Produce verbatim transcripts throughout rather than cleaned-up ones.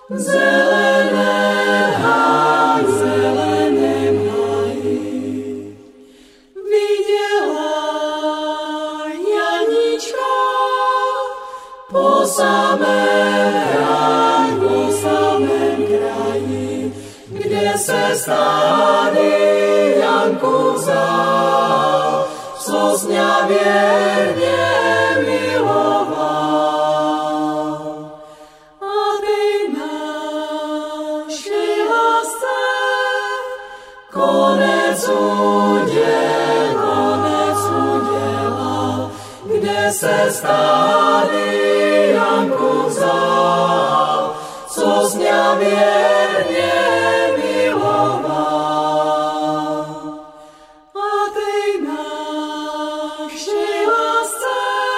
zelené háj, zeleném háji. Viděla Janička po samém kraji, po samém kraji, kde se stádý Janku vzal, co z ňa věrně miloval. A ty našej lásce konec udělal, konec udělal, kde se stádý Janku vzal, co z ňa věrně miloval. A ty našej lásce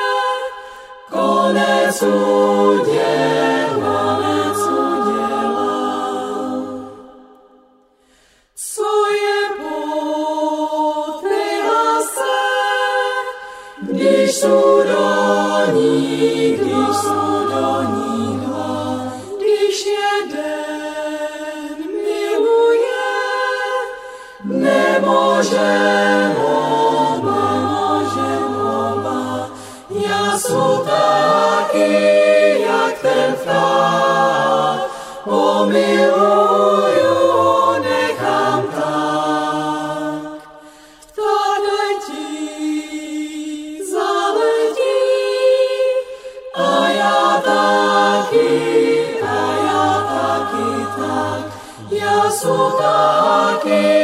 konec udělal, konec udělal. Co je po té lásce, když jsou do ní, když jsou do ní dva, když jeden miluje, nemůže oba, nemůže oba. Já jsou taky, jak ten vták, pomiluju, nechám tak. Tak letí, zaletí, a já taky, a já taky tak, já jsou taky,